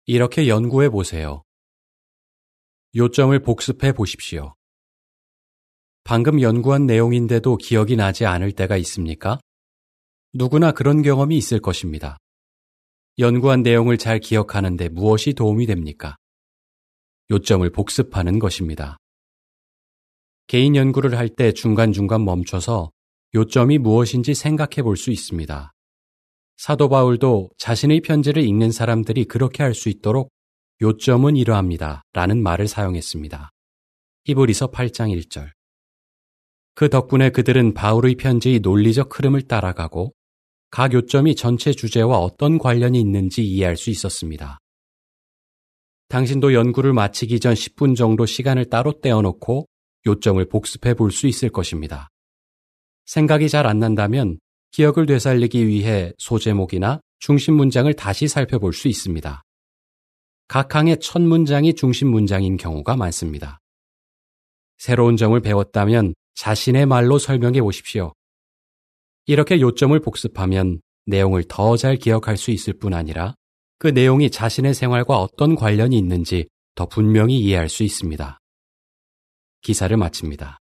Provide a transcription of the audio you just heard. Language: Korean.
이렇게 연구해 보세요. 요점을 복습해 보십시오. 방금 연구한 내용인데도 기억이 나지 않을 때가 있습니까? 누구나 그런 경험이 있을 것입니다. 연구한 내용을 잘 기억하는데 무엇이 도움이 됩니까? 요점을 복습하는 것입니다. 개인 연구를 할 때 중간중간 멈춰서 요점이 무엇인지 생각해 볼 수 있습니다. 사도 바울도 자신의 편지를 읽는 사람들이 그렇게 할 수 있도록 요점은 이러합니다. 라는 말을 사용했습니다. 히브리서 8장 1절. 그 덕분에 그들은 바울의 편지의 논리적 흐름을 따라가고 각 요점이 전체 주제와 어떤 관련이 있는지 이해할 수 있었습니다. 당신도 연구를 마치기 전 10분 정도 시간을 따로 떼어놓고 요점을 복습해 볼 수 있을 것입니다. 생각이 잘 안 난다면 기억을 되살리기 위해 소제목이나 중심 문장을 다시 살펴볼 수 있습니다. 각 항의 첫 문장이 중심 문장인 경우가 많습니다. 새로운 점을 배웠다면 자신의 말로 설명해 보십시오. 이렇게 요점을 복습하면 내용을 더 잘 기억할 수 있을 뿐 아니라 그 내용이 자신의 생활과 어떤 관련이 있는지 더 분명히 이해할 수 있습니다. 기사를 마칩니다.